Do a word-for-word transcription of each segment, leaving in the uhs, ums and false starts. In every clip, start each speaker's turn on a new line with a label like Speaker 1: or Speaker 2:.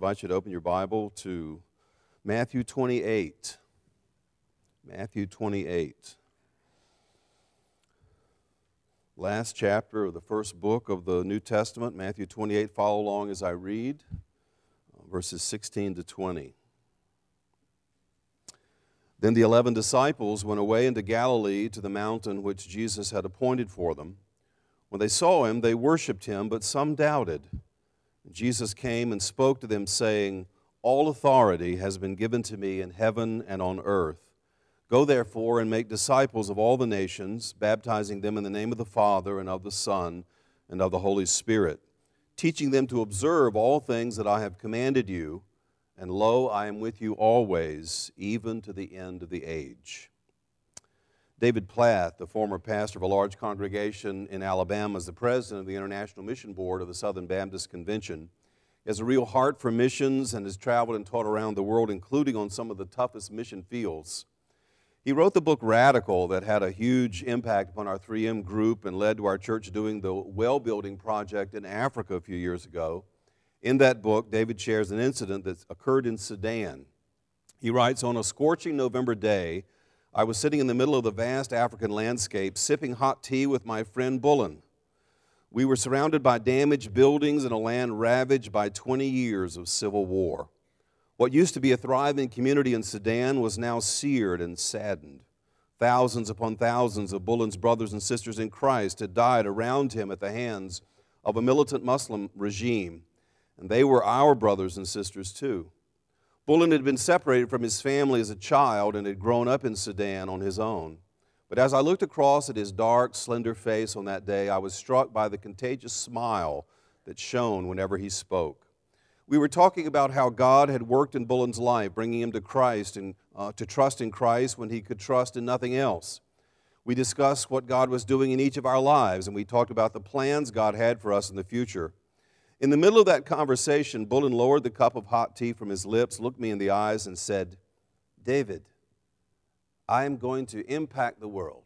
Speaker 1: invite you to open your Bible to Matthew twenty-eight. Matthew twenty-eight. Last chapter of the first book of the New Testament, Matthew twenty-eight. Follow along as I read, verses sixteen to twenty. Then the eleven disciples went away into Galilee to the mountain which Jesus had appointed for them. When they saw him, they worshipped him, but some doubted. Jesus came and spoke to them, saying, "All authority has been given to me in heaven and on earth. Go therefore and make disciples of all the nations, baptizing them in the name of the Father and of the Son and of the Holy Spirit, teaching them to observe all things that I have commanded you. And lo, I am with you always, even to the end of the age." David Platt, the former pastor of a large congregation in Alabama, is the president of the International Mission Board of the Southern Baptist Convention. He has a real heart for missions and has traveled and taught around the world, including on some of the toughest mission fields. He wrote the book Radical that had a huge impact upon our three M group and led to our church doing the well-building project in Africa a few years ago. In that book, David shares an incident that occurred in Sudan. He writes, "On a scorching November day, I was sitting in the middle of the vast African landscape, sipping hot tea with my friend Bullen. We were surrounded by damaged buildings in a land ravaged by twenty years of civil war. What used to be a thriving community in Sudan was now seared and saddened. Thousands upon thousands of Bullen's brothers and sisters in Christ had died around him at the hands of a militant Muslim regime, and they were our brothers and sisters too. Bullen had been separated from his family as a child and had grown up in Sudan on his own. But as I looked across at his dark, slender face on that day, I was struck by the contagious smile that shone whenever he spoke. We were talking about how God had worked in Bullen's life, bringing him to Christ and uh, to trust in Christ when he could trust in nothing else. We discussed what God was doing in each of our lives, and we talked about the plans God had for us in the future. In the middle of that conversation, Bullen lowered the cup of hot tea from his lips, looked me in the eyes, and said, 'David, I am going to impact the world.'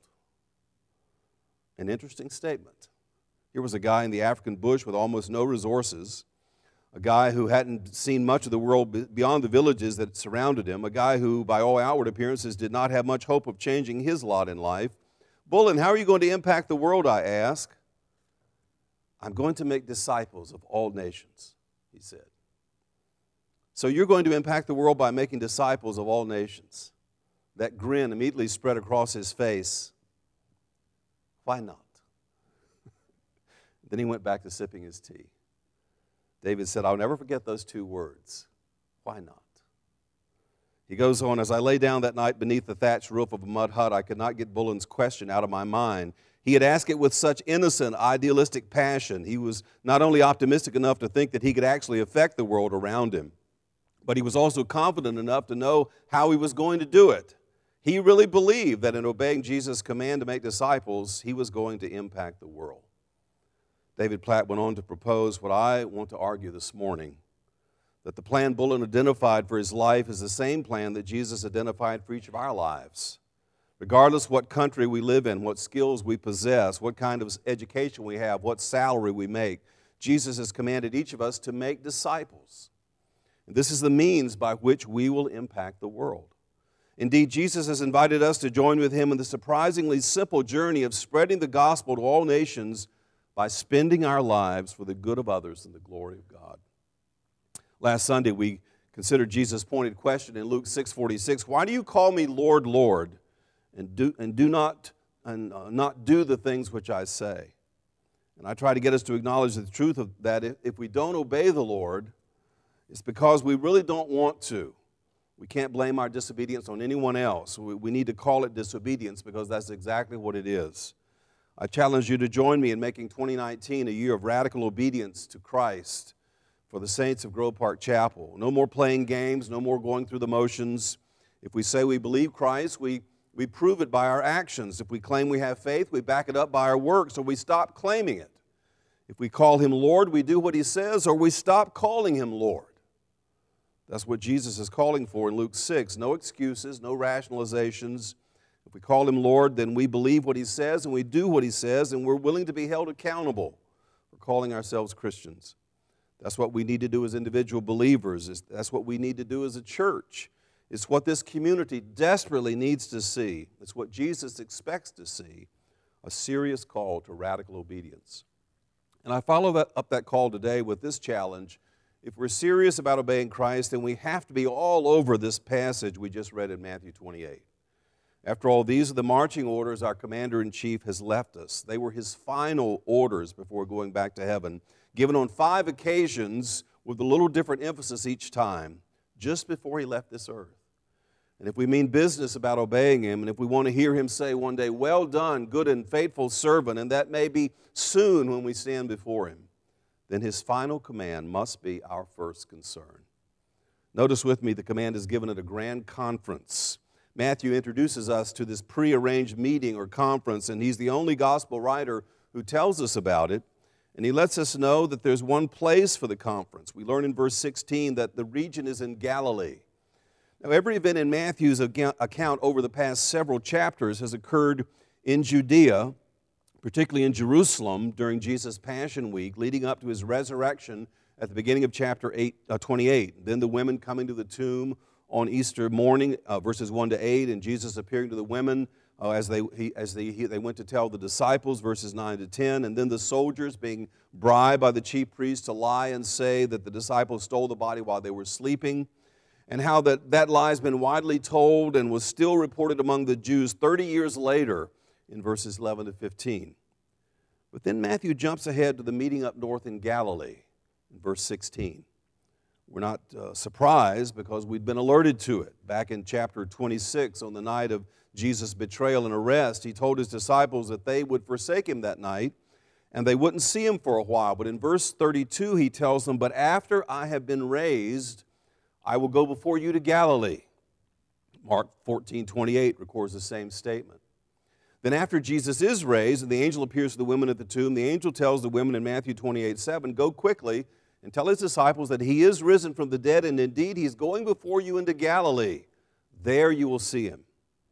Speaker 1: An interesting statement. Here was a guy in the African bush with almost no resources, a guy who hadn't seen much of the world beyond the villages that surrounded him, a guy who, by all outward appearances, did not have much hope of changing his lot in life. 'Bullen, how are you going to impact the world?' I asked. 'I'm going to make disciples of all nations,' he said. So you're going to impact the world by making disciples of all nations. That grin immediately spread across his face. Why not? Then he went back to sipping his tea. David said, "I'll never forget those two words. Why not?" He goes on, "As I lay down that night beneath the thatched roof of a mud hut, I could not get Bullen's question out of my mind. He had asked it with such innocent, idealistic passion. He was not only optimistic enough to think that he could actually affect the world around him, but he was also confident enough to know how he was going to do it. He really believed that in obeying Jesus' command to make disciples, he was going to impact the world." David Platt went on to propose what I want to argue this morning, that the plan Bullen identified for his life is the same plan that Jesus identified for each of our lives. Regardless what country we live in, what skills we possess, what kind of education we have, what salary we make, Jesus has commanded each of us to make disciples. And this is the means by which we will impact the world. Indeed, Jesus has invited us to join with him in the surprisingly simple journey of spreading the gospel to all nations by spending our lives for the good of others and the glory of God. Last Sunday, we considered Jesus' pointed question in Luke six forty-six, "Why do you call me Lord, Lord, and do, and do not, and, uh, not do the things which I say?" And I try to get us to acknowledge the truth of that. If, if we don't obey the Lord, it's because we really don't want to. We can't blame our disobedience on anyone else. We, we need to call it disobedience because that's exactly what it is. I challenge you to join me in making twenty nineteen a year of radical obedience to Christ for the saints of Grove Park Chapel. No more playing games, no more going through the motions. If we say we believe Christ, we, we prove it by our actions. If we claim we have faith, we back it up by our works, or we stop claiming it. If we call him Lord, we do what he says, or we stop calling him Lord. That's what Jesus is calling for in Luke six. No excuses, no rationalizations. If we call him Lord, then we believe what he says and we do what he says, and we're willing to be held accountable for calling ourselves Christians. That's what we need to do as individual believers. That's what we need to do as a church. It's what this community desperately needs to see. It's what Jesus expects to see, a serious call to radical obedience. And I follow that, up that call today with this challenge. If we're serious about obeying Christ, then we have to be all over this passage we just read in Matthew twenty-eight. After all, these are the marching orders our commander-in-chief has left us. They were his final orders before going back to heaven, given on five occasions with a little different emphasis each time, just before he left this earth. And if we mean business about obeying him, and if we want to hear him say one day, "Well done, good and faithful servant," and that may be soon when we stand before him, then his final command must be our first concern. Notice with me the command is given at a grand conference. Matthew introduces us to this prearranged meeting or conference, and he's the only gospel writer who tells us about it. And he lets us know that there's one place for the conference. We learn in verse sixteen that the region is in Galilee. Now, every event in Matthew's account over the past several chapters has occurred in Judea, particularly in Jerusalem during Jesus' Passion Week, leading up to his resurrection at the beginning of chapter eight, uh, twenty-eight. Then the women coming to the tomb on Easter morning, uh, verses one to eight, and Jesus appearing to the women uh, as, they, he, as they, he, they went to tell the disciples, verses nine to ten, and then the soldiers being bribed by the chief priests to lie and say that the disciples stole the body while they were sleeping, and how that, that lie has been widely told and was still reported among the Jews thirty years later in verses eleven to fifteen. But then Matthew jumps ahead to the meeting up north in Galilee in verse sixteen. We're not uh, surprised because we'd been alerted to it. Back in chapter twenty-six, on the night of Jesus' betrayal and arrest, he told his disciples that they would forsake him that night and they wouldn't see him for a while. But in verse thirty-two, he tells them, "But after I have been raised, I will go before you to Galilee." Mark fourteen twenty-eight records the same statement. Then after Jesus is raised and the angel appears to the women at the tomb, the angel tells the women in Matthew twenty-eight seven, "Go quickly and tell his disciples that he is risen from the dead, and indeed he is going before you into Galilee. There you will see him."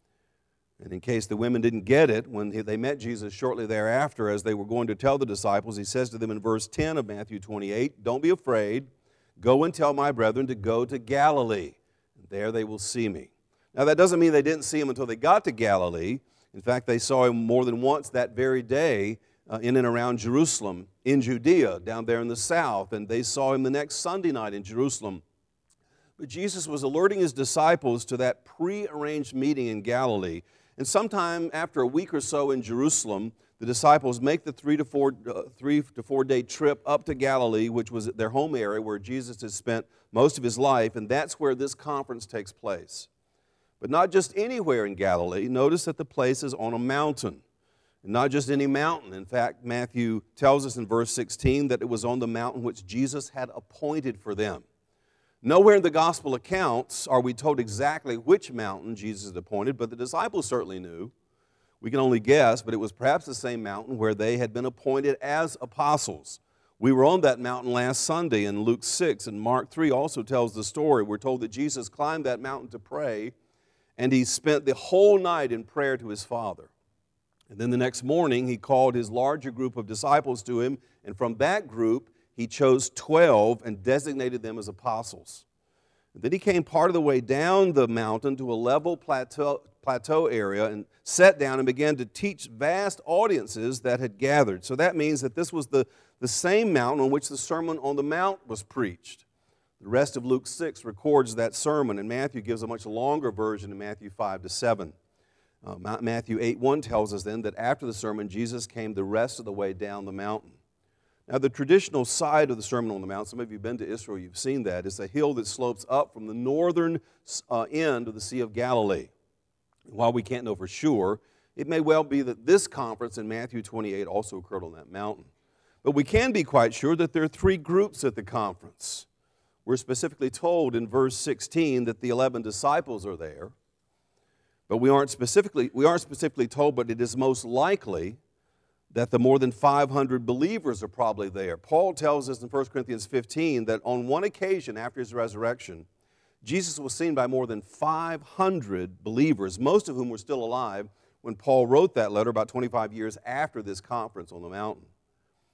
Speaker 1: And in case the women didn't get it, when they met Jesus shortly thereafter, as they were going to tell the disciples, he says to them in verse ten of Matthew twenty-eight, "Don't be afraid. Go and tell my brethren to go to Galilee, and there they will see me." Now that doesn't mean they didn't see him until they got to Galilee. In fact, they saw him more than once that very day uh, in and around Jerusalem, in Judea, down there in the south, and they saw him the next Sunday night in Jerusalem. But Jesus was alerting his disciples to that prearranged meeting in Galilee, and sometime after a week or so in Jerusalem, the disciples make the three to four, uh, three to four day trip up to Galilee, which was their home area where Jesus has spent most of his life, and that's where this conference takes place. But not just anywhere in Galilee. Notice that the place is on a mountain. And not just any mountain. In fact, Matthew tells us in verse sixteen that it was on the mountain which Jesus had appointed for them. Nowhere in the gospel accounts are we told exactly which mountain Jesus had appointed, but the disciples certainly knew. We can only guess, but it was perhaps the same mountain where they had been appointed as apostles. We were on that mountain last Sunday in Luke six, and Mark three also tells the story. We're told that Jesus climbed that mountain to pray, and he spent the whole night in prayer to his Father. And then the next morning, he called his larger group of disciples to him, and from that group, he chose twelve and designated them as apostles. And then he came part of the way down the mountain to a level plateau, plateau area and sat down and began to teach vast audiences that had gathered. So that means that this was the, the same mountain on which the Sermon on the Mount was preached. The rest of Luke six records that sermon, and Matthew gives a much longer version in Matthew five to seven. Uh, Matthew eight one tells us then that after the sermon, Jesus came the rest of the way down the mountain. Now, the traditional side of the Sermon on the Mount, some of you have been to Israel, you've seen that, is a hill that slopes up from the northern uh, end of the Sea of Galilee. And while we can't know for sure, it may well be that this conference in Matthew twenty-eight also occurred on that mountain. But we can be quite sure that there are three groups at the conference. We're specifically told in verse sixteen that the eleven disciples are there. But we aren't specifically, we aren't specifically told, but it is most likely that the more than five hundred believers are probably there. Paul tells us in First Corinthians fifteen that on one occasion after his resurrection, Jesus was seen by more than five hundred believers, most of whom were still alive when Paul wrote that letter about twenty-five years after this conference on the mountain.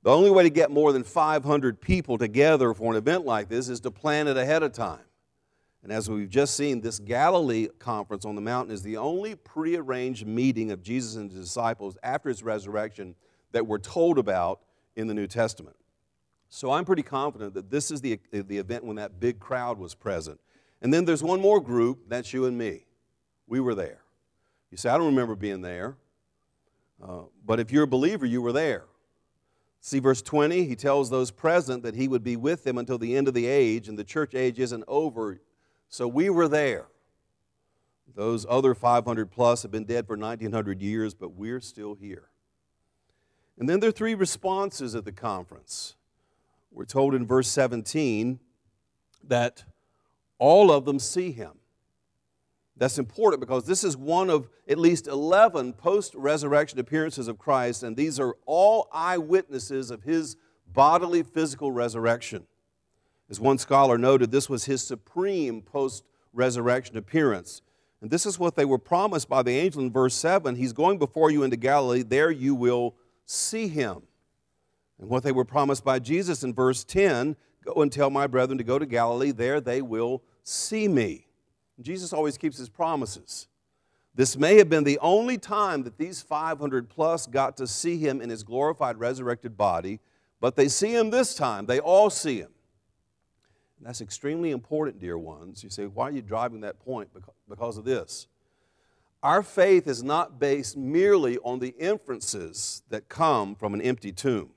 Speaker 1: The only way to get more than five hundred people together for an event like this is to plan it ahead of time. And as we've just seen, this Galilee conference on the mountain is the only prearranged meeting of Jesus and his disciples after his resurrection that we're told about in the New Testament. So I'm pretty confident that this is the, the event when that big crowd was present. And then there's one more group, that's you and me. We were there. You say, I don't remember being there. Uh, but if you're a believer, you were there. See verse twenty, he tells those present that he would be with them until the end of the age, and the church age isn't over. So we were there. Those other five hundred plus have been dead for nineteen hundred years, but we're still here. And then there are three responses at the conference. We're told in verse seventeen that all of them see him. That's important because this is one of at least eleven post-resurrection appearances of Christ, and these are all eyewitnesses of his bodily, physical resurrection. As one scholar noted, this was his supreme post-resurrection appearance. And this is what they were promised by the angel in verse seven. He's going before you into Galilee, there you will see him. And what they were promised by Jesus in verse ten, go and tell my brethren to go to Galilee, there they will see me. Jesus always keeps his promises. This may have been the only time that these five hundred plus got to see him in his glorified, resurrected body, but they see him this time. They all see him. And that's extremely important, dear ones. You say, why are you driving that point? Because of this. Our faith is not based merely on the inferences that come from an empty tomb.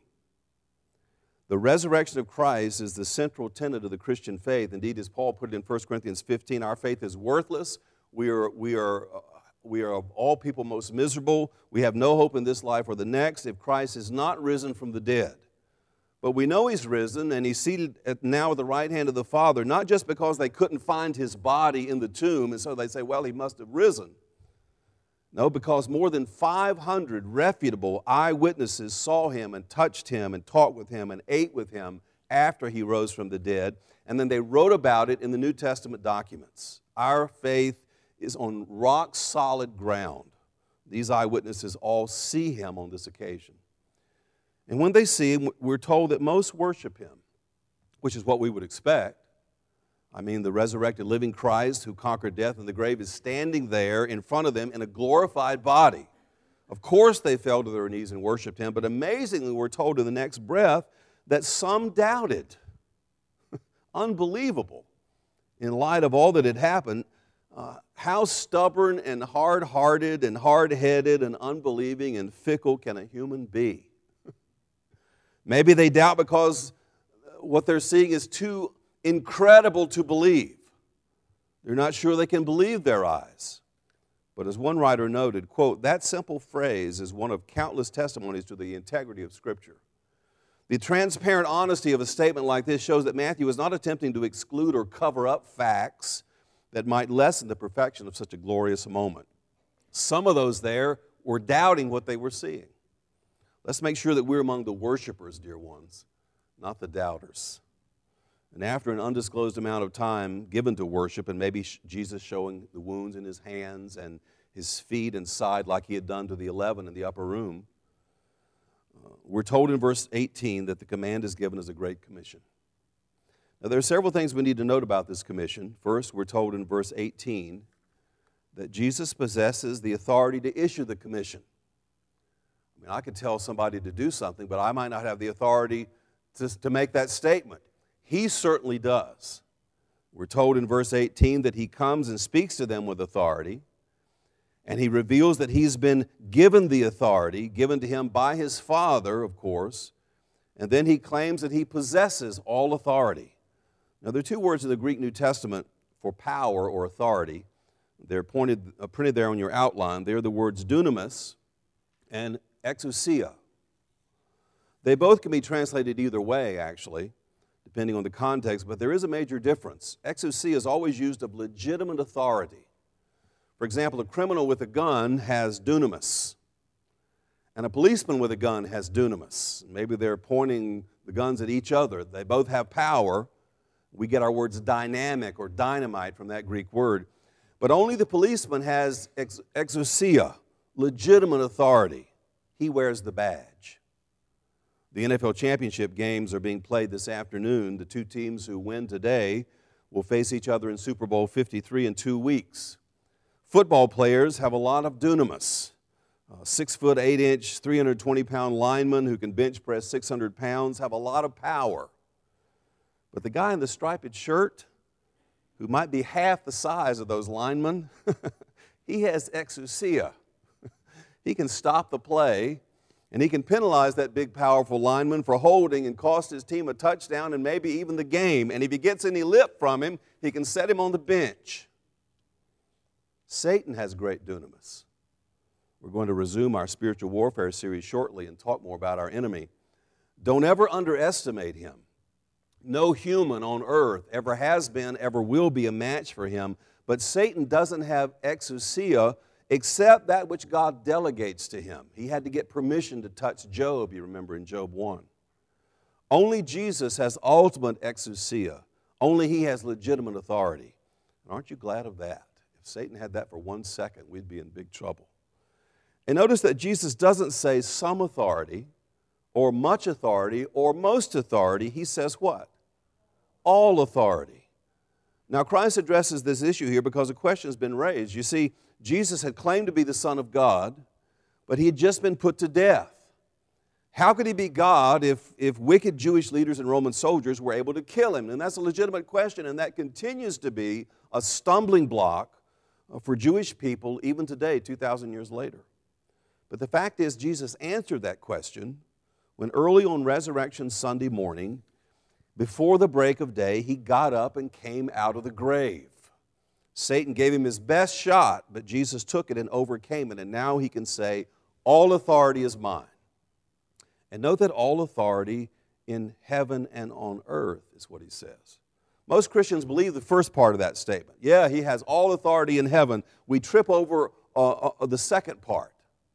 Speaker 1: The resurrection of Christ is the central tenet of the Christian faith. Indeed, as Paul put it in First Corinthians fifteen, our faith is worthless. We are, we are, we are of all people most miserable. We have no hope in this life or the next if Christ is not risen from the dead. But we know he's risen, and he's seated at now at the right hand of the Father, not just because they couldn't find his body in the tomb, and so they say, well, he must have risen. No, because more than five hundred reputable eyewitnesses saw him and touched him and talked with him and ate with him after he rose from the dead, and then they wrote about it in the New Testament documents. Our faith is on rock-solid ground. These eyewitnesses all see him on this occasion. And when they see him, we're told that most worship him, which is what we would expect. I mean, the resurrected living Christ who conquered death and the grave is standing there in front of them in a glorified body. Of course they fell to their knees and worshiped him, but amazingly we're told in the next breath that some doubted. Unbelievable. In light of all that had happened, uh, how stubborn and hard-hearted and hard-headed and unbelieving and fickle can a human be? Maybe they doubt because what they're seeing is too incredible to believe. They're not sure they can believe their eyes. But as one writer noted, quote, that simple phrase is one of countless testimonies to the integrity of Scripture. The transparent honesty of a statement like this shows that Matthew is not attempting to exclude or cover up facts that might lessen the perfection of such a glorious moment. Some of those there were doubting what they were seeing. Let's make sure that we're among the worshipers, dear ones, not the doubters. And after an undisclosed amount of time given to worship, and maybe Jesus showing the wounds in his hands and his feet and side like he had done to the eleven in the upper room, uh, we're told in verse eighteen that the command is given as a great commission. Now there are several things we need to note about this commission. First, we're told in verse eighteen that Jesus possesses the authority to issue the commission. I mean, I could tell somebody to do something, but I might not have the authority to, to make that statement. He certainly does. We're told in verse eighteen that he comes and speaks to them with authority, and he reveals that he's been given the authority, given to him by his Father, of course, and then he claims that he possesses all authority. Now, there are two words in the Greek New Testament for power or authority. They're pointed, uh, printed there on your outline. They're the words dunamis and exousia. They both can be translated either way, actually, depending on the context, but there is a major difference. Exousia is always used of legitimate authority. For example, a criminal with a gun has dunamis, and a policeman with a gun has dunamis. Maybe they're pointing the guns at each other. They both have power. We get our words dynamic or dynamite from that Greek word. But only the policeman has ex- exousia, legitimate authority. He wears the badge. The N F L championship games are being played this afternoon. The two teams who win today will face each other in Super Bowl fifty-three in two weeks. Football players have a lot of dunamis. Uh, six foot, eight inch, three hundred twenty pound linemen who can bench press six hundred pounds have a lot of power. But the guy in the striped shirt, who might be half the size of those linemen, he has exousia. He can stop the play, and he can penalize that big, powerful lineman for holding and cost his team a touchdown and maybe even the game. And if he gets any lip from him, he can set him on the bench. Satan has great dunamis. We're going to resume our spiritual warfare series shortly and talk more about our enemy. Don't ever underestimate him. No human on earth ever has been, ever will be a match for him. But Satan doesn't have exousia except that which God delegates to him. He had to get permission to touch Job, you remember in Job one. Only Jesus has ultimate exousia. Only he has legitimate authority. And aren't you glad of that? If Satan had that for one second, we'd be in big trouble. And notice that Jesus doesn't say some authority or much authority or most authority. He says what? All authority. Now, Christ addresses this issue here because a question has been raised. You see, Jesus had claimed to be the Son of God, but he had just been put to death. How could he be God if, if wicked Jewish leaders and Roman soldiers were able to kill him? And that's a legitimate question, and that continues to be a stumbling block for Jewish people even today, two thousand years later. But the fact is, Jesus answered that question when early on Resurrection Sunday morning, before the break of day, he got up and came out of the grave. Satan gave him his best shot, but Jesus took it and overcame it, and now he can say, all authority is mine. And note that all authority in heaven and on earth is what he says. Most Christians believe the first part of that statement. Yeah, he has all authority in heaven. We trip over uh, uh, the second part.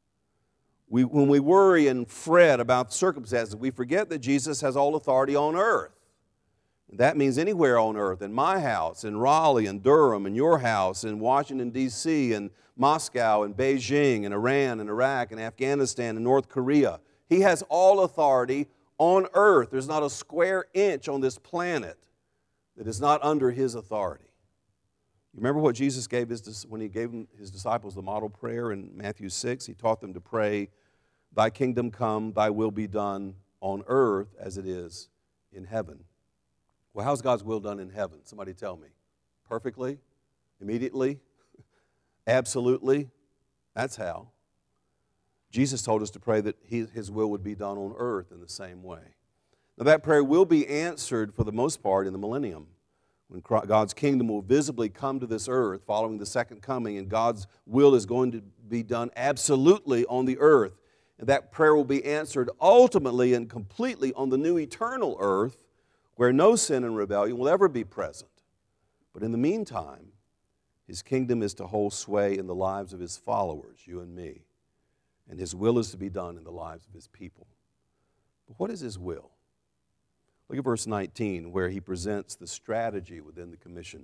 Speaker 1: We, when we worry and fret about circumstances, we forget that Jesus has all authority on earth. That means anywhere on earth, in my house, in Raleigh, in Durham, in your house, in Washington, D C, in Moscow, in Beijing, in Iran, in Iraq, in Afghanistan, in North Korea. He has all authority on earth. There's not a square inch on this planet that is not under his authority. You remember what Jesus gave his, when he gave his disciples the model prayer in Matthew six? He taught them to pray, thy kingdom come, thy will be done on earth as it is in heaven. Well, how's God's will done in heaven? Somebody tell me. Perfectly? Immediately? Absolutely? That's how. Jesus told us to pray that his will would be done on earth in the same way. Now that prayer will be answered for the most part in the millennium, when God's kingdom will visibly come to this earth following the second coming, and God's will is going to be done absolutely on the earth. And that prayer will be answered ultimately and completely on the new eternal earth, where no sin and rebellion will ever be present. But in the meantime, his kingdom is to hold sway in the lives of his followers, you and me. And his will is to be done in the lives of his people. But what is his will? Look at verse nineteen, where he presents the strategy within the commission.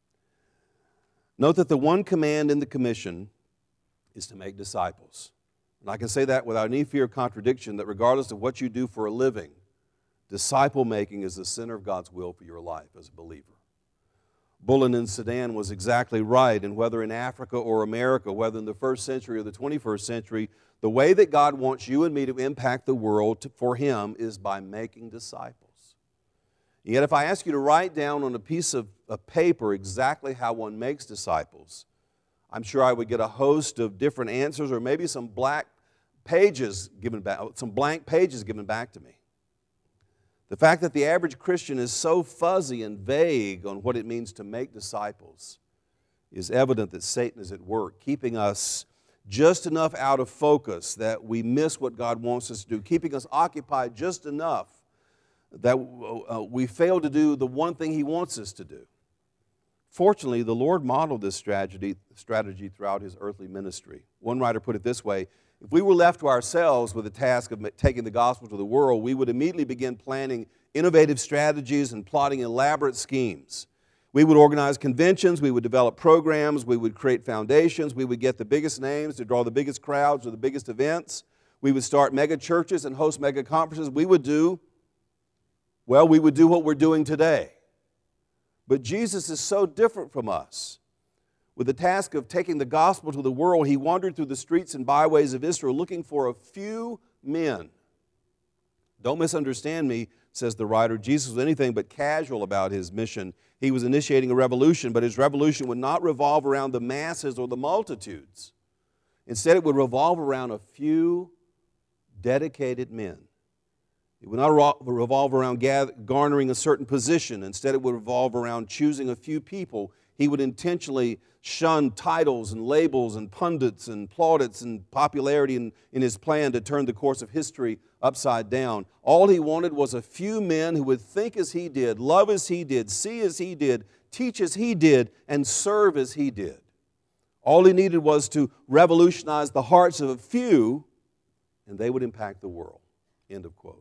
Speaker 1: Note that the one command in the commission is to make disciples. And I can say that without any fear of contradiction, that regardless of what you do for a living, disciple-making is the center of God's will for your life as a believer. Bullen in Sudan was exactly right, and whether in Africa or America, whether in the first century or the twenty-first century, the way that God wants you and me to impact the world to, for him is by making disciples. Yet if I ask you to write down on a piece of, of paper exactly how one makes disciples, I'm sure I would get a host of different answers, or maybe some black pages given back, some blank pages given back to me. The fact that the average Christian is so fuzzy and vague on what it means to make disciples is evident that Satan is at work, keeping us just enough out of focus that we miss what God wants us to do, keeping us occupied just enough that uh, we fail to do the one thing he wants us to do. Fortunately, the Lord modeled this strategy, strategy throughout his earthly ministry. One writer put it this way: if we were left to ourselves with the task of taking the gospel to the world, we would immediately begin planning innovative strategies and plotting elaborate schemes. We would organize conventions, we would develop programs, we would create foundations, we would get the biggest names to draw the biggest crowds or the biggest events. we would start mega churches and host mega conferences, we would do, well, we would do what we're doing today. But Jesus is so different from us. With the task of taking the gospel to the world, he wandered through the streets and byways of Israel looking for a few men. Don't misunderstand me, says the writer. Jesus was anything but casual about his mission. He was initiating a revolution, but his revolution would not revolve around the masses or the multitudes. Instead, it would revolve around a few dedicated men. It would not revolve around garnering a certain position. Instead, it would revolve around choosing a few people. He would intentionally shun titles and labels and pundits and plaudits and popularity in, in his plan to turn the course of history upside down. All he wanted was a few men who would think as he did, love as he did, see as he did, teach as he did, and serve as he did. All he needed was to revolutionize the hearts of a few, and they would impact the world. End of quote.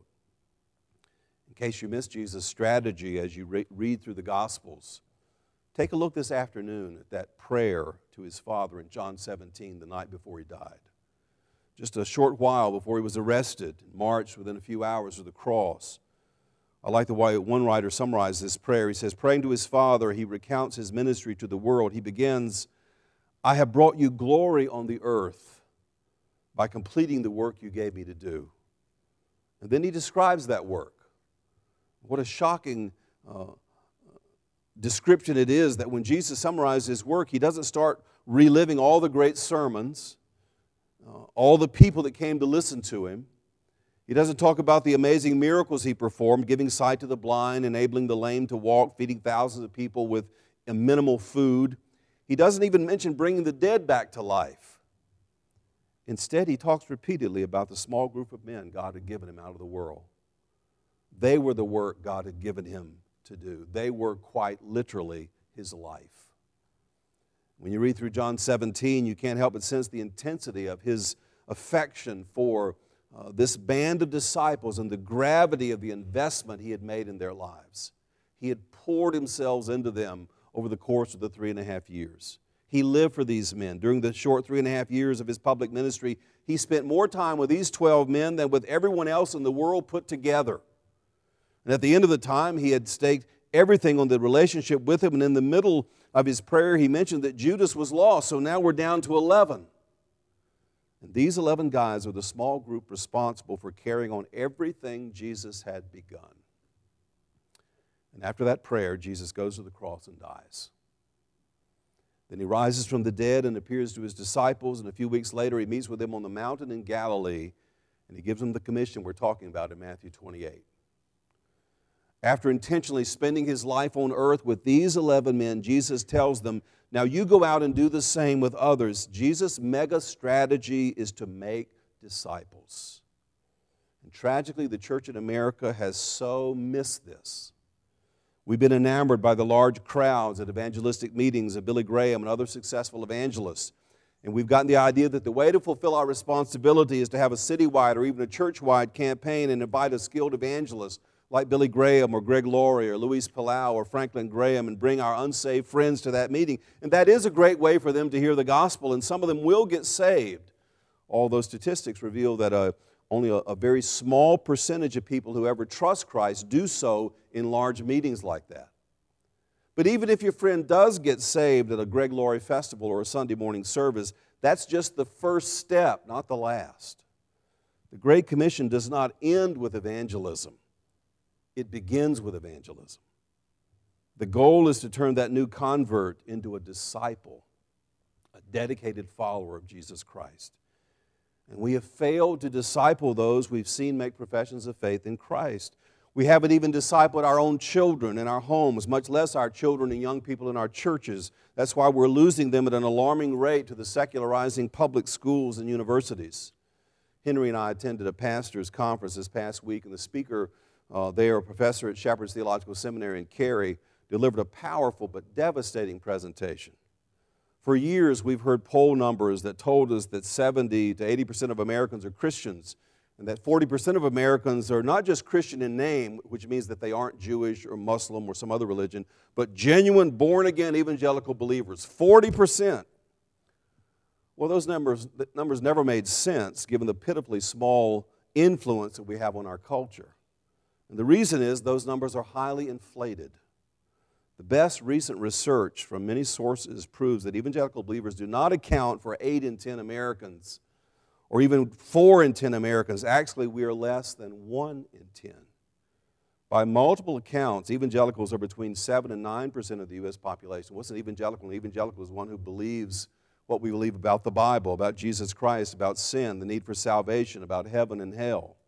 Speaker 1: In case you missed Jesus' strategy as you re- read through the Gospels, take a look this afternoon at that prayer to his Father in John seventeen, the night before he died. Just a short while before he was arrested, marched within a few hours of the cross. I like the way one writer summarized this prayer. He says, praying to his Father, he recounts his ministry to the world. He begins, I have brought you glory on the earth by completing the work you gave me to do. And then he describes that work. What a shocking uh, description it is that when Jesus summarizes his work, he doesn't start reliving all the great sermons, uh, all the people that came to listen to him. He doesn't talk about the amazing miracles he performed, giving sight to the blind, enabling the lame to walk, feeding thousands of people with minimal food. He doesn't even mention bringing the dead back to life. Instead, he talks repeatedly about the small group of men God had given him out of the world. They were the work God had given him to do. They were quite literally his life. When you read through John seventeen, you can't help but sense the intensity of his affection for uh, this band of disciples and the gravity of the investment he had made in their lives. He had poured himself into them over the course of the three and a half years. He lived for these men. During the short three and a half years of his public ministry, he spent more time with these twelve men than with everyone else in the world put together. And at the end of the time, he had staked everything on the relationship with him. And in the middle of his prayer, he mentioned that Judas was lost. So now we're down to eleven. And these eleven guys are the small group responsible for carrying on everything Jesus had begun. And after that prayer, Jesus goes to the cross and dies. Then he rises from the dead and appears to his disciples. And a few weeks later, he meets with them on the mountain in Galilee. And he gives them the commission we're talking about in Matthew twenty-eight. After intentionally spending his life on earth with these eleven men, Jesus tells them, now you go out and do the same with others. Jesus' mega strategy is to make disciples. And tragically, the church in America has so missed this. We've been enamored by the large crowds at evangelistic meetings of Billy Graham and other successful evangelists. And we've gotten the idea that the way to fulfill our responsibility is to have a citywide or even a church-wide campaign and invite a skilled evangelist like Billy Graham or Greg Laurie or Luis Palau or Franklin Graham and bring our unsaved friends to that meeting. And that is a great way for them to hear the gospel, and some of them will get saved. All those statistics reveal that uh, only a, a very small percentage of people who ever trust Christ do so in large meetings like that. But even if your friend does get saved at a Greg Laurie festival or a Sunday morning service, that's just the first step, not the last. The Great Commission does not end with evangelism. It begins with evangelism. The goal is to turn that new convert into a disciple, a dedicated follower of Jesus Christ. And we have failed to disciple those we've seen make professions of faith in Christ. We haven't even discipled our own children in our homes, much less our children and young people in our churches. That's why we're losing them at an alarming rate to the secularizing public schools and universities. Henry and I attended a pastor's conference this past week, and the speaker Uh, there, a professor at Shepherd's Theological Seminary in Cary, delivered a powerful but devastating presentation. For years, we've heard poll numbers that told us that seventy to eighty percent of Americans are Christians, and that forty percent of Americans are not just Christian in name, which means that they aren't Jewish or Muslim or some other religion, but genuine, born-again evangelical believers. forty percent. Well, those numbers, the numbers never made sense given the pitifully small influence that we have on our culture. And the reason is those numbers are highly inflated. The best recent research from many sources proves that evangelical believers do not account for eight in ten Americans or even four in ten Americans. Actually, we are less than one in ten. By multiple accounts, evangelicals are between seven and nine percent of the U S population. What's an evangelical? An evangelical is one who believes what we believe about the Bible, about Jesus Christ, about sin, the need for salvation, about heaven and hell.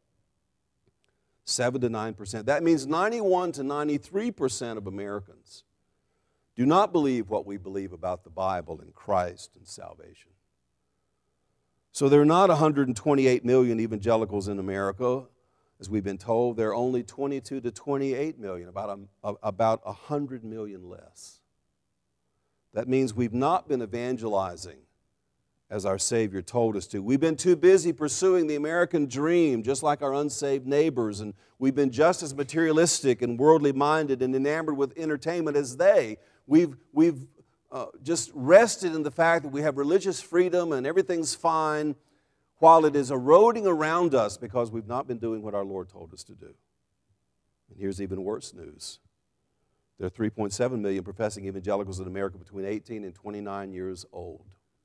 Speaker 1: seven to nine percent. That means ninety-one to ninety-three percent of Americans do not believe what we believe about the Bible and Christ and salvation. So there are not one hundred twenty-eight million evangelicals in America. As we've been told, there are only twenty-two to twenty-eight million, about, a, about one hundred million less. That means we've not been evangelizing as our Savior told us to. We've been too busy pursuing the American dream, just like our unsaved neighbors, and we've been just as materialistic and worldly minded and enamored with entertainment as they. We've, we've uh, just rested in the fact that we have religious freedom and everything's fine, while it is eroding around us because we've not been doing what our Lord told us to do. And here's even worse news. There are three point seven million professing evangelicals in America between eighteen and twenty-nine years old.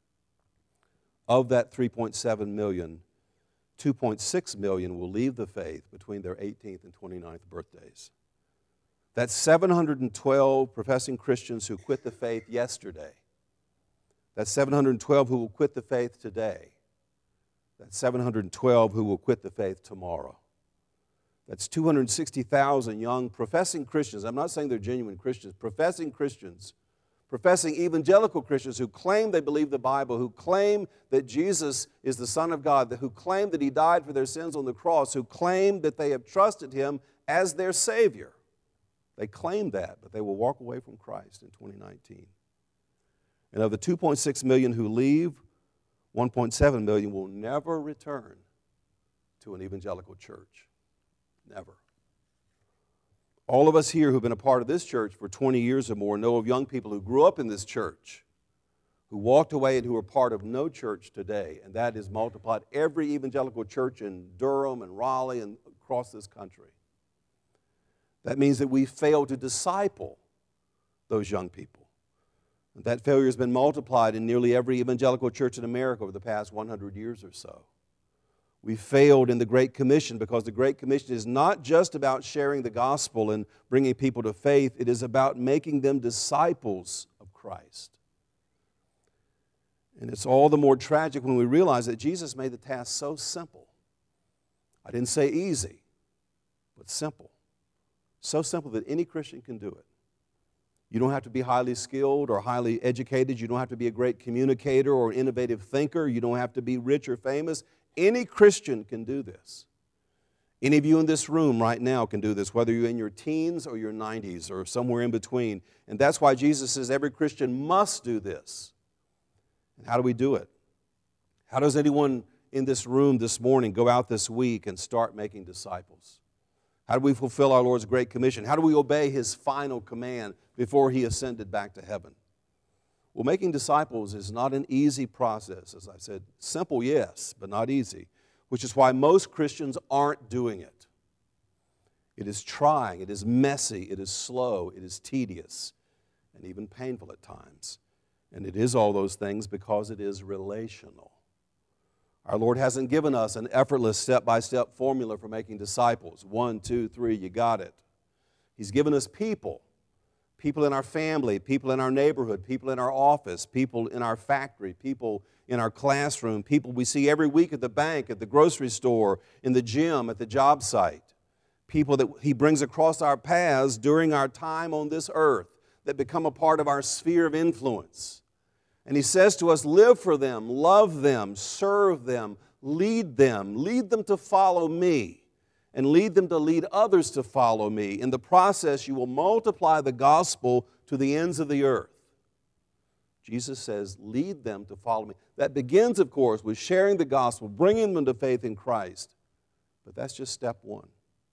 Speaker 1: Of that three point seven million, two point six million will leave the faith between their eighteenth and twenty-ninth birthdays. That's seven hundred twelve professing Christians who quit the faith yesterday. That's seven hundred twelve who will quit the faith today. That's seven hundred twelve who will quit the faith tomorrow. That's two hundred sixty thousand young professing Christians. I'm not saying they're genuine Christians. Professing Christians, professing evangelical Christians who claim they believe the Bible, who claim that Jesus is the Son of God, who claim that He died for their sins on the cross, who claim that they have trusted Him as their Savior. They claim that, but they will walk away from Christ in twenty nineteen. And of the two point six million who leave, one point seven million will never return to an evangelical church. Never. All of us here who've been a part of this church for twenty years or more know of young people who grew up in this church, who walked away and who are part of no church today, and that is multiplied every evangelical church in Durham and Raleigh and across this country. That means that we fail to disciple those young people. That failure has been multiplied in nearly every evangelical church in America over the past one hundred years or so. We failed in the Great Commission because the Great Commission is not just about sharing the gospel and bringing people to faith. It is about making them disciples of Christ. And it's all the more tragic when we realize that Jesus made the task so simple. I didn't say easy, but simple. So simple that any Christian can do it. You don't have to be highly skilled or highly educated. You don't have to be a great communicator or an innovative thinker. You don't have to be rich or famous. Any Christian can do this. Any of you in this room right now can do this, whether you're in your teens or your nineties or somewhere in between. And that's why Jesus says every Christian must do this. And how do we do it? How does anyone in this room this morning go out this week and start making disciples? How do we fulfill our Lord's great commission? How do we obey His final command before He ascended back to heaven? Well, making disciples is not an easy process, as I said. Simple, yes, but not easy, which is why most Christians aren't doing it. It is trying, it is messy, it is slow, it is tedious, and even painful at times. And it is all those things because it is relational. Our Lord hasn't given us an effortless step-by-step formula for making disciples. One, two, three, you got it. He's given us people. People in our family, people in our neighborhood, people in our office, people in our factory, people in our classroom, people we see every week at the bank, at the grocery store, in the gym, at the job site. People that He brings across our paths during our time on this earth that become a part of our sphere of influence. And He says to us, live for them, love them, serve them, lead them, lead them to follow me. And lead them to lead others to follow me. In the process, you will multiply the gospel to the ends of the earth. Jesus says, lead them to follow me. That begins, of course, with sharing the gospel, bringing them to faith in Christ. But that's just step one.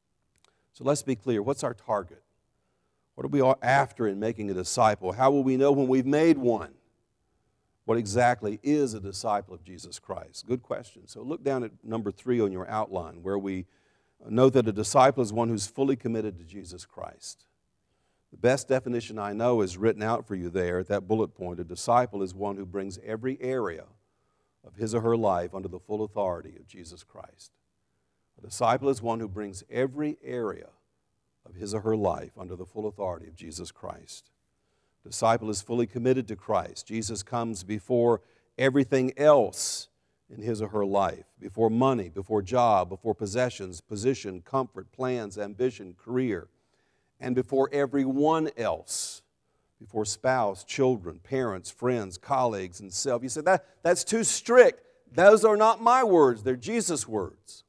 Speaker 1: So let's be clear. What's our target? What are we after in making a disciple? How will we know when we've made one? What exactly is a disciple of Jesus Christ? Good question. So look down at number three on your outline, where we know that a disciple is one who's fully committed to Jesus Christ. The best definition I know is written out for you there at that bullet point. A disciple is one who brings every area of his or her life under the full authority of Jesus Christ. A disciple is one who brings every area of his or her life under the full authority of Jesus Christ. A disciple is fully committed to Christ. Jesus comes before everything else in his or her life, before money, before job, before possessions, position, comfort, plans, ambition, career, and before everyone else, before spouse, children, parents, friends, colleagues, and self. You say, that, that's too strict. Those are not my words. They're Jesus' words.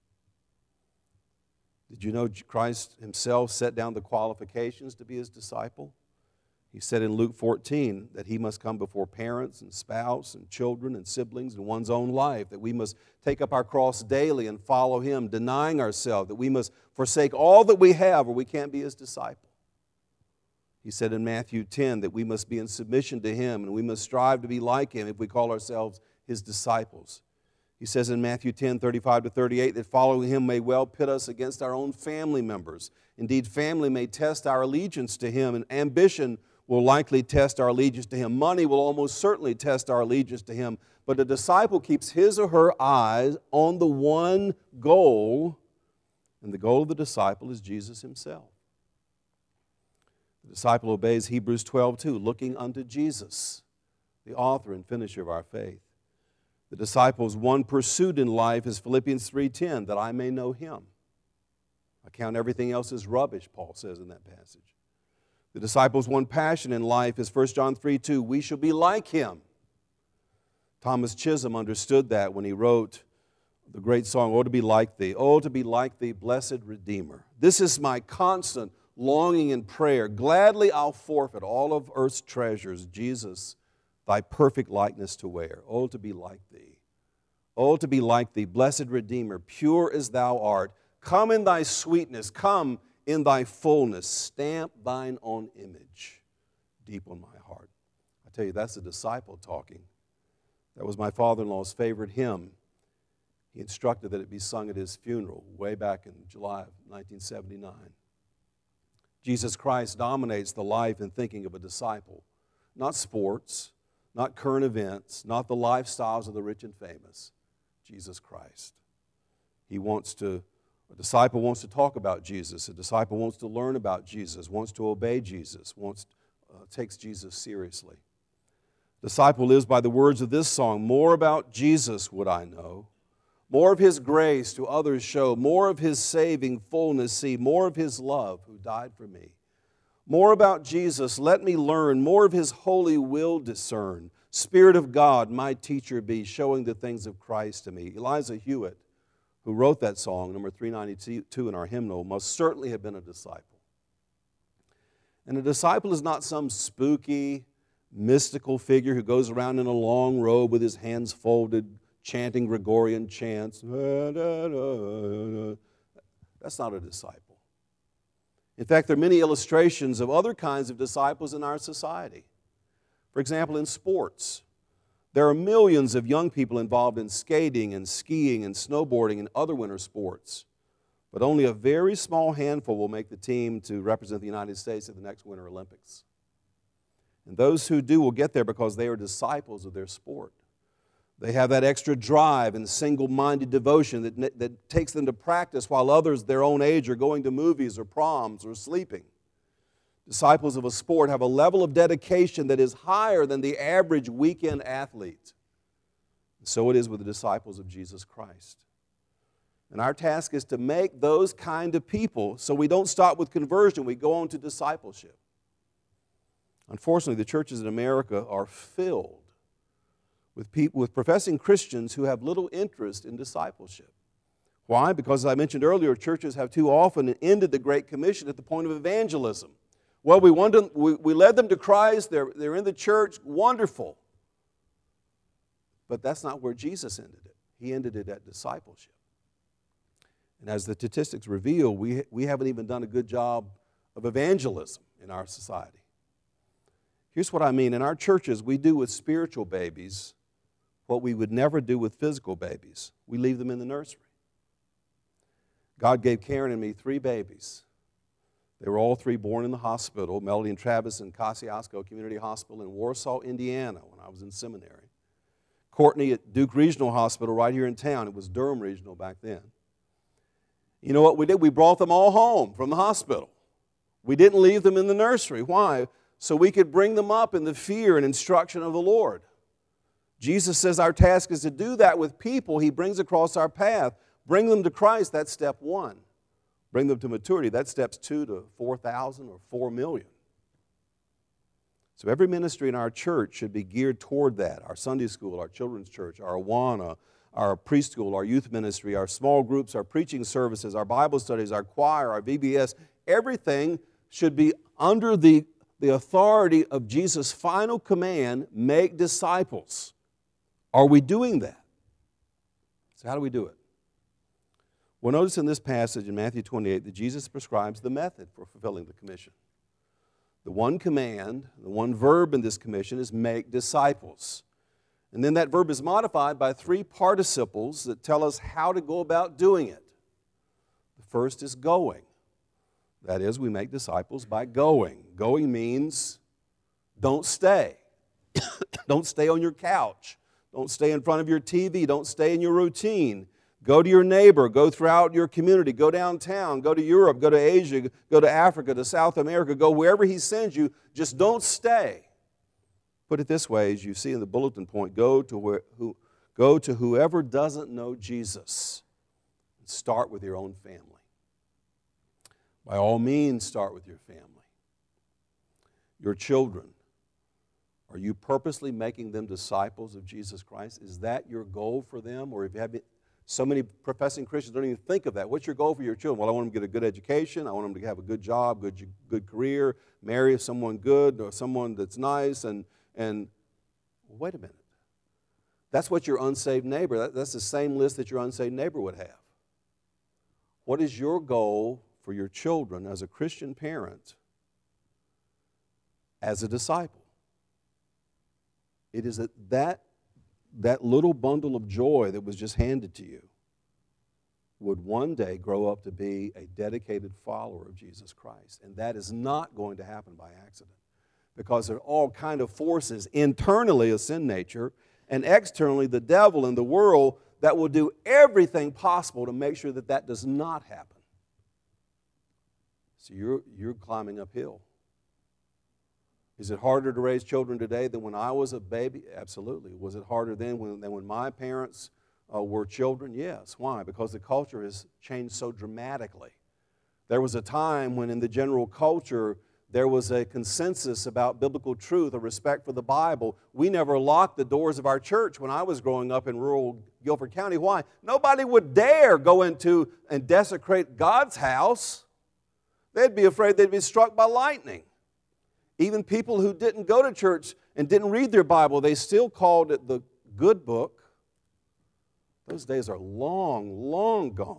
Speaker 1: Did you know Christ himself set down the qualifications to be his disciple? He said in Luke fourteen that he must come before parents and spouse and children and siblings and one's own life, that we must take up our cross daily and follow him, denying ourselves, that we must forsake all that we have or we can't be his disciple. He said in Matthew ten that we must be in submission to him and we must strive to be like him if we call ourselves his disciples. He says in Matthew ten, thirty-five to thirty-eight, that following him may well pit us against our own family members. Indeed, family may test our allegiance to him, and ambition will likely test our allegiance to him. Money will almost certainly test our allegiance to him. But a disciple keeps his or her eyes on the one goal, and the goal of the disciple is Jesus himself. The disciple obeys Hebrews twelve two, looking unto Jesus, the author and finisher of our faith. The disciple's one pursuit in life is Philippians three ten, that I may know him. I count everything else as rubbish, Paul says in that passage. The disciple's one passion in life is First John three two, we shall be like him. Thomas Chisholm understood that when he wrote the great song, Oh, to be like thee, oh, to be like thee, blessed Redeemer. This is my constant longing and prayer. Gladly I'll forfeit all of earth's treasures, Jesus, thy perfect likeness to wear. Oh, to be like thee. Oh, to be like thee, blessed Redeemer, pure as thou art. Come in thy sweetness, come in thy fullness, stamp thine own image deep on my heart. I tell you, that's a disciple talking. That was my father-in-law's favorite hymn. He instructed that it be sung at his funeral way back in July of nineteen seventy-nine. Jesus Christ dominates the life and thinking of a disciple. Not sports, not current events, not the lifestyles of the rich and famous. Jesus Christ. He wants to A disciple wants to talk about Jesus. A disciple wants to learn about Jesus, wants to obey Jesus, wants, uh, takes Jesus seriously. Disciple lives by the words of this song, more about Jesus would I know, more of his grace to others show, more of his saving fullness see, more of his love who died for me. More about Jesus let me learn, more of his holy will discern. Spirit of God, my teacher be, showing the things of Christ to me. Eliza Hewitt, who wrote that song, number three ninety-two in our hymnal, must certainly have been a disciple. And a disciple is not some spooky, mystical figure who goes around in a long robe with his hands folded, chanting Gregorian chants. That's not a disciple. In fact, there are many illustrations of other kinds of disciples in our society. For example, in sports. There are millions of young people involved in skating and skiing and snowboarding and other winter sports, but only a very small handful will make the team to represent the United States at the next Winter Olympics. And those who do will get there because they are disciples of their sport. They have that extra drive and single-minded devotion that, that takes them to practice while others their own age are going to movies or proms or sleeping. Disciples of a sport have a level of dedication that is higher than the average weekend athlete. And so it is with the disciples of Jesus Christ. And our task is to make those kind of people so we don't stop with conversion, we go on to discipleship. Unfortunately, the churches in America are filled with people, with professing Christians who have little interest in discipleship. Why? Because, as I mentioned earlier, churches have too often ended the Great Commission at the point of evangelism. Well, we, want them, we, we led them to Christ, they're, they're in the church, wonderful. But that's not where Jesus ended it. He ended it at discipleship. And as the statistics reveal, we, we haven't even done a good job of evangelism in our society. Here's what I mean. In our churches, we do with spiritual babies what we would never do with physical babies. We leave them in the nursery. God gave Karen and me three babies. They were all three born in the hospital, Melody and Travis in Kosciuszko Community Hospital in Warsaw, Indiana, when I was in seminary. Courtney at Duke Regional Hospital right here in town. It was Durham Regional back then. You know what we did? We brought them all home from the hospital. We didn't leave them in the nursery. Why? So we could bring them up in the fear and instruction of the Lord. Jesus says our task is to do that with people He brings across our path. Bring them to Christ, that's step one. Bring them to maturity, that's steps two to four thousand or four million. So every ministry in our church should be geared toward that. Our Sunday school, our children's church, our Awana, our preschool, our youth ministry, our small groups, our preaching services, our Bible studies, our choir, our V B S, everything should be under the, the authority of Jesus' final command, make disciples. Are we doing that? So how do we do it? Well, notice in this passage in Matthew twenty-eight that Jesus prescribes the method for fulfilling the commission. The one command, the one verb in this commission is make disciples. And then that verb is modified by three participles that tell us how to go about doing it. The first is going. That is, we make disciples by going. Going means don't stay. Don't stay on your couch. Don't stay in front of your T V. Don't stay in your routine. Go to your neighbor. Go throughout your community. Go downtown. Go to Europe. Go to Asia. Go to Africa, to South America. Go wherever He sends you. Just don't stay. Put it this way, as you see in the bulletin point, go to, where, who, go to whoever doesn't know Jesus. Start with your own family. By all means, start with your family. Your children. Are you purposely making them disciples of Jesus Christ? Is that your goal for them? Or if you have so many professing Christians don't even think of that. What's your goal for your children? Well, I want them to get a good education. I want them to have a good job, good, good career, marry someone good or someone that's nice. And, and well, wait a minute. That's what your unsaved neighbor, that, that's the same list that your unsaved neighbor would have. What is your goal for your children as a Christian parent, as a disciple? It is that that that little bundle of joy that was just handed to you would one day grow up to be a dedicated follower of Jesus Christ. And that is not going to happen by accident, because there are all kind of forces, internally a sin nature, and externally the devil and the world that will do everything possible to make sure that that does not happen. So you're, you're climbing uphill. Is it harder to raise children today than when I was a baby? Absolutely. Was it harder then when, than when my parents uh, were children? Yes. Why? Because the culture has changed so dramatically. There was a time when in the general culture there was a consensus about biblical truth, a respect for the Bible. We never locked the doors of our church when I was growing up in rural Guilford County. Why? Nobody would dare go into and desecrate God's house. They'd be afraid they'd be struck by lightning. Even people who didn't go to church and didn't read their Bible, they still called it the good book. Those days are long, long gone.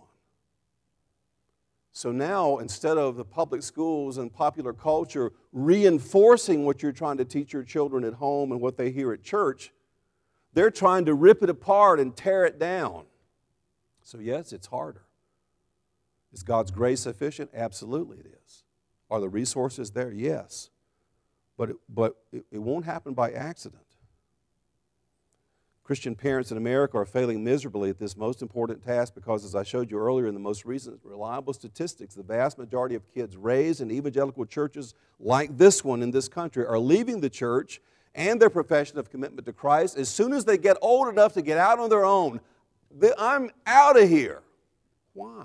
Speaker 1: So now, instead of the public schools and popular culture reinforcing what you're trying to teach your children at home and what they hear at church, they're trying to rip it apart and tear it down. So yes, it's harder. Is God's grace sufficient? Absolutely it is. Are the resources there? Yes. But, it, but it, it won't happen by accident. Christian parents in America are failing miserably at this most important task because, as I showed you earlier in the most recent reliable statistics, the vast majority of kids raised in evangelical churches like this one in this country are leaving the church and their profession of commitment to Christ as soon as they get old enough to get out on their own. I'm out of here. Why?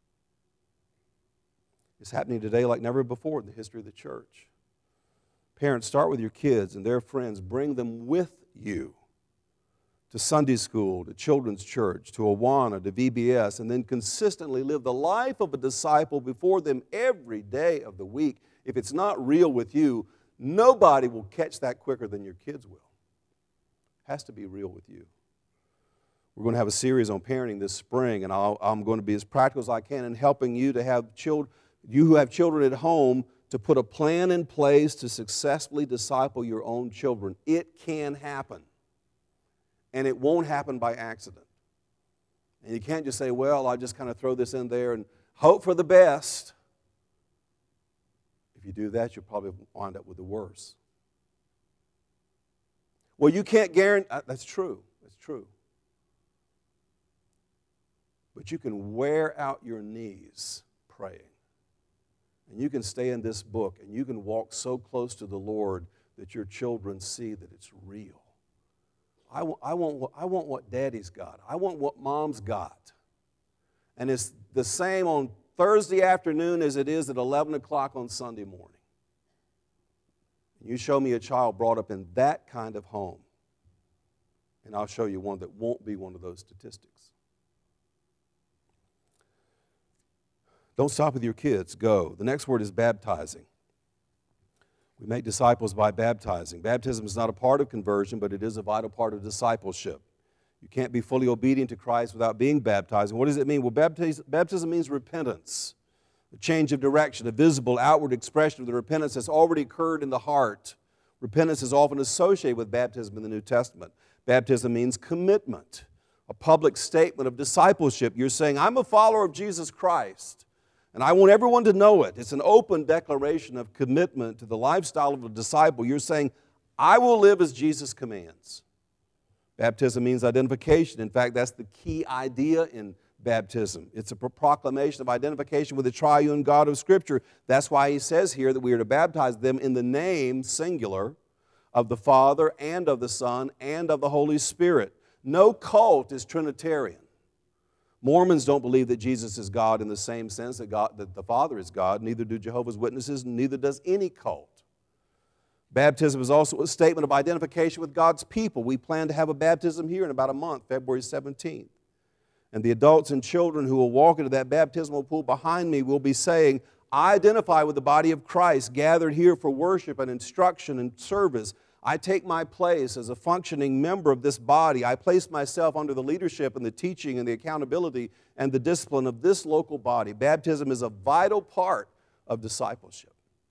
Speaker 1: It's happening today like never before in the history of the church. Parents, start with your kids and their friends. Bring them with you to Sunday school, to children's church, to Awana, to V B S, and then consistently live the life of a disciple before them every day of the week. If it's not real with you, nobody will catch that quicker than your kids will. It has to be real with you. We're going to have a series on parenting this spring, and I'll, I'm going to be as practical as I can in helping you to have children, you who have children at home, to put a plan in place to successfully disciple your own children. It can happen. And it won't happen by accident. And you can't just say, well, I just kind of throw this in there and hope for the best. If you do that, you'll probably wind up with the worst. Well, you can't guarantee, that's true, that's true. But you can wear out your knees praying. And you can stay in this book and you can walk so close to the Lord that your children see that it's real. I want, I want, I want what Daddy's got. I want what Mom's got. And it's the same on Thursday afternoon as it is at eleven o'clock on Sunday morning. You show me a child brought up in that kind of home, and I'll show you one that won't be one of those statistics. Don't stop with your kids. Go. The next word is baptizing. We make disciples by baptizing. Baptism is not a part of conversion, but it is a vital part of discipleship. You can't be fully obedient to Christ without being baptized. And what does it mean? Well, baptism means repentance, a change of direction, a visible outward expression of the repentance that's already occurred in the heart. Repentance is often associated with baptism in the New Testament. Baptism means commitment, a public statement of discipleship. You're saying, I'm a follower of Jesus Christ. And I want everyone to know it. It's an open declaration of commitment to the lifestyle of a disciple. You're saying, I will live as Jesus commands. Baptism means identification. In fact, that's the key idea in baptism. It's a proclamation of identification with the triune God of Scripture. That's why he says here that we are to baptize them in the name, singular, of the Father and of the Son and of the Holy Spirit. No cult is Trinitarian. Mormons don't believe that Jesus is God in the same sense that, God, that the Father is God. Neither do Jehovah's Witnesses, neither does any cult. Baptism is also a statement of identification with God's people. We plan to have a baptism here in about a month, February seventeenth. And the adults and children who will walk into that baptismal pool behind me will be saying, I identify with the body of Christ gathered here for worship and instruction and service. I take my place as a functioning member of this body. I place myself under the leadership and the teaching and the accountability and the discipline of this local body. Baptism is a vital part of discipleship.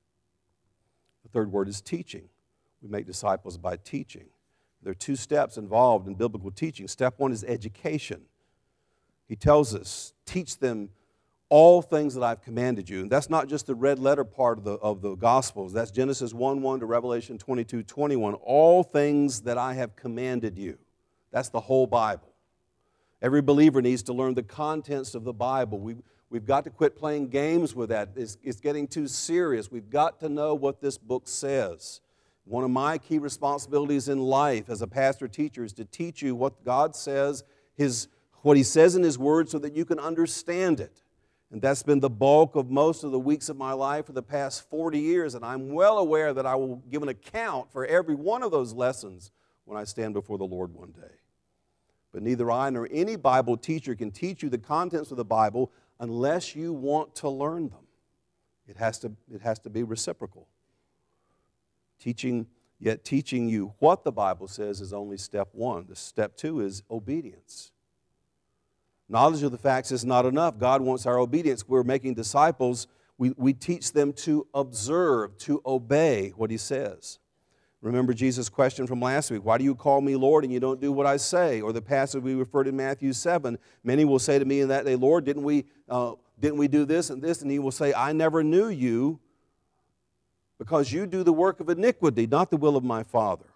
Speaker 1: The third word is teaching. We make disciples by teaching. There are two steps involved in biblical teaching. Step one is education. He tells us, teach them all things that I've commanded you. And that's not just the red letter part of the, of the Gospels. That's Genesis one one to Revelation twenty-two twenty-one. All things that I have commanded you. That's the whole Bible. Every believer needs to learn the contents of the Bible. We, we've got to quit playing games with that. It's, it's getting too serious. We've got to know what this book says. One of my key responsibilities in life as a pastor teacher is to teach you what God says, His, what He says in His Word so that you can understand it. And that's been the bulk of most of the weeks of my life for the past forty years. And I'm well aware that I will give an account for every one of those lessons when I stand before the Lord one day. But neither I nor any Bible teacher can teach you the contents of the Bible unless you want to learn them. It has to, it has to be reciprocal. Teaching, yet teaching you what the Bible says is only step one. The step two is obedience. Knowledge of the facts is not enough. God wants our obedience. We're making disciples. We, we teach them to observe, to obey what He says. Remember Jesus' question from last week, why do you call me Lord and you don't do what I say? Or the passage we referred in Matthew seven, many will say to me in that day, Lord, didn't we, uh, didn't we do this and this? And He will say, I never knew you because you do the work of iniquity, not the will of my Father.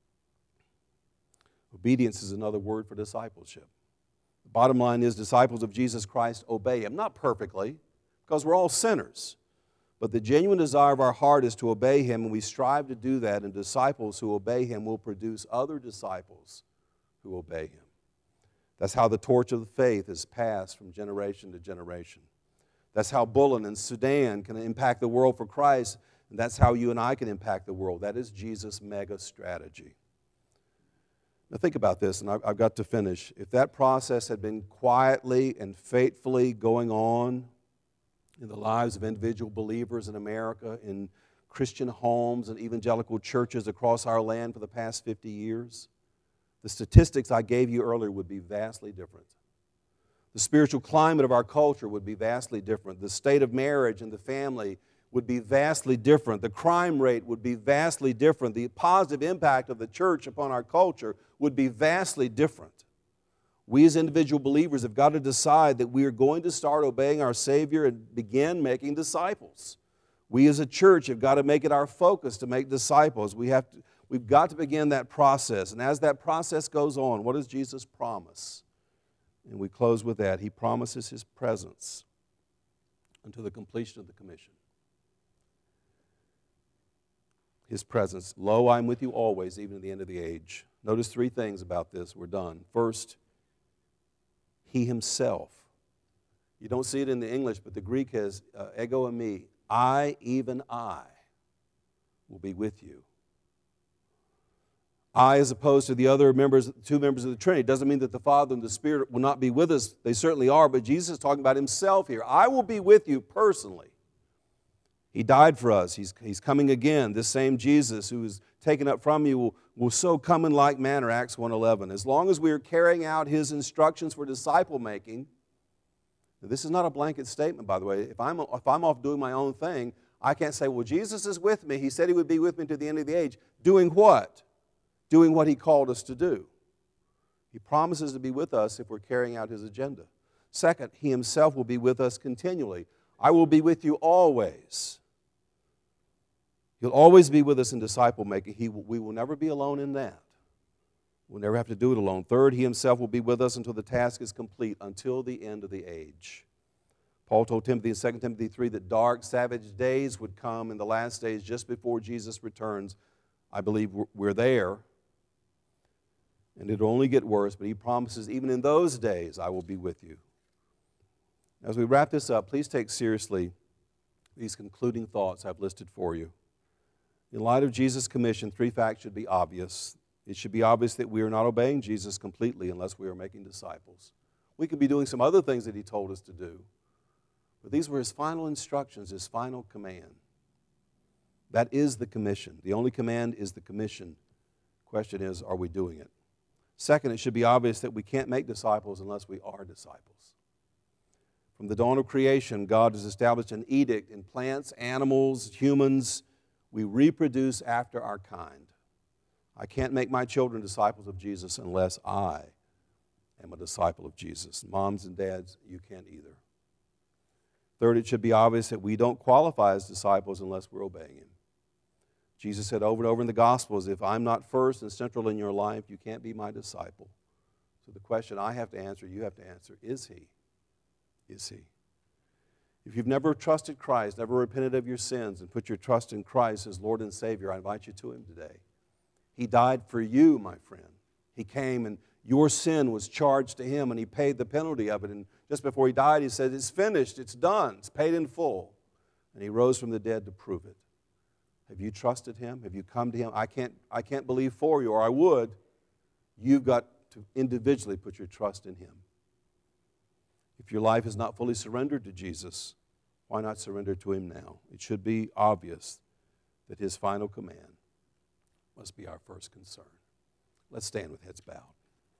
Speaker 1: Obedience is another word for discipleship. The bottom line is disciples of Jesus Christ obey Him, not perfectly, because we're all sinners. But the genuine desire of our heart is to obey Him, and we strive to do that, and disciples who obey Him will produce other disciples who obey Him. That's how the torch of the faith is passed from generation to generation. That's how Bullen and Sudan can impact the world for Christ, and that's how you and I can impact the world. That is Jesus' mega strategy. Now think about this, and I've got to finish. If that process had been quietly and faithfully going on in the lives of individual believers in America, in Christian homes and evangelical churches across our land for the past fifty years, the statistics I gave you earlier would be vastly different. The spiritual climate of our culture would be vastly different. The state of marriage and the family would be vastly different. The crime rate would be vastly different. The positive impact of the church upon our culture would be vastly different. We as individual believers have got to decide that we are going to start obeying our Savior and begin making disciples. We as a church have got to make it our focus to make disciples. We have to, we've got to begin that process. And as that process goes on, what does Jesus promise? And we close with that. He promises His presence until the completion of the commission. His presence. Lo, I am with you always, even to the end of the age. Notice three things about this. We're done. First, He Himself. You don't see it in the English, but the Greek has uh, ego eimi. I, even I, will be with you. I, as opposed to the other members, two members of the Trinity, doesn't mean that the Father and the Spirit will not be with us. They certainly are, but Jesus is talking about Himself here. I will be with you personally. He died for us. He's, he's coming again. This same Jesus who is taken up from you will, will so come in like manner, Acts one eleven. As long as we are carrying out His instructions for disciple making, this is not a blanket statement, by the way. If I'm, if I'm off doing my own thing, I can't say, well, Jesus is with me. He said He would be with me to the end of the age. Doing what? Doing what He called us to do. He promises to be with us if we're carrying out His agenda. Second, He Himself will be with us continually. I will be with you always. He'll always be with us in disciple making. He, we will never be alone in that. We'll never have to do it alone. Third, He Himself will be with us until the task is complete, until the end of the age. Paul told Timothy in Second Timothy three that dark, savage days would come in the last days just before Jesus returns. I believe we're there. And it'll only get worse, but He promises, even in those days, I will be with you. As we wrap this up, please take seriously these concluding thoughts I've listed for you. In light of Jesus' commission, three facts should be obvious. It should be obvious that we are not obeying Jesus completely unless we are making disciples. We could be doing some other things that He told us to do, but these were His final instructions, His final command. That is the commission. The only command is the commission. The question is, are we doing it? Second, it should be obvious that we can't make disciples unless we are disciples. From the dawn of creation, God has established an edict in plants, animals, humans. We reproduce after our kind. I can't make my children disciples of Jesus unless I am a disciple of Jesus. Moms and dads, you can't either. Third, it should be obvious that we don't qualify as disciples unless we're obeying Him. Jesus said over and over in the Gospels, if I'm not first and central in your life, you can't be my disciple. So the question I have to answer, you have to answer, is He? Is He? If you've never trusted Christ, never repented of your sins, and put your trust in Christ as Lord and Savior, I invite you to Him today. He died for you, my friend. He came and your sin was charged to Him, and He paid the penalty of it. And just before He died, He said, it's finished, it's done, it's paid in full. And He rose from the dead to prove it. Have you trusted Him? Have you come to Him? I can't, I can't believe for you, or I would. You've got to individually put your trust in Him. If your life is not fully surrendered to Jesus, why not surrender to Him now? It should be obvious that His final command must be our first concern. Let's stand with heads bowed.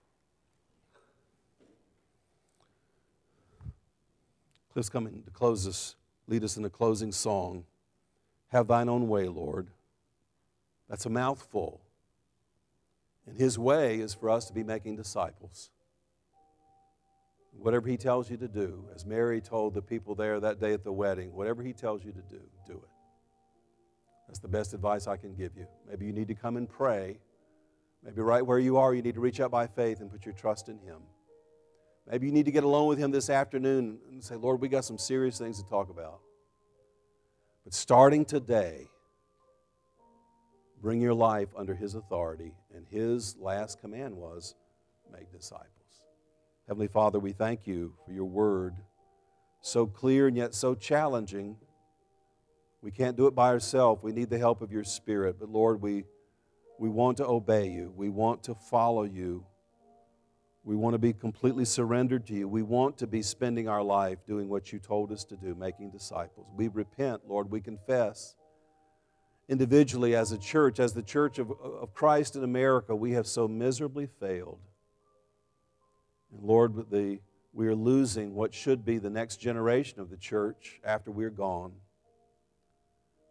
Speaker 1: Cliff's coming to close us, lead us in a closing song. Have Thine own way, Lord. That's a mouthful. And His way is for us to be making disciples. Whatever He tells you to do, as Mary told the people there that day at the wedding, whatever He tells you to do, do it. That's the best advice I can give you. Maybe you need to come and pray. Maybe right where you are, you need to reach out by faith and put your trust in Him. Maybe you need to get alone with Him this afternoon and say, Lord, we got some serious things to talk about. But starting today, bring your life under His authority, and His last command was, make disciples. Heavenly Father, we thank You for Your word, so clear and yet so challenging. We can't do it by ourselves. We need the help of Your Spirit. But Lord, we, we want to obey You. We want to follow You. We want to be completely surrendered to You. We want to be spending our life doing what You told us to do, making disciples. We repent, Lord. We confess individually as a church, as the church of, of Christ in America, we have so miserably failed. And Lord, the, we are losing what should be the next generation of the church after we're gone.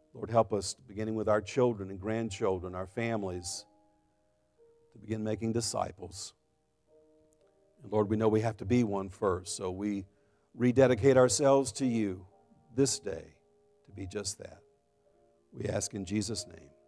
Speaker 1: Lord, help us, beginning with our children and grandchildren, our families, to begin making disciples. And Lord, we know we have to be one first, so we rededicate ourselves to you this day to be just that. We ask in Jesus' name.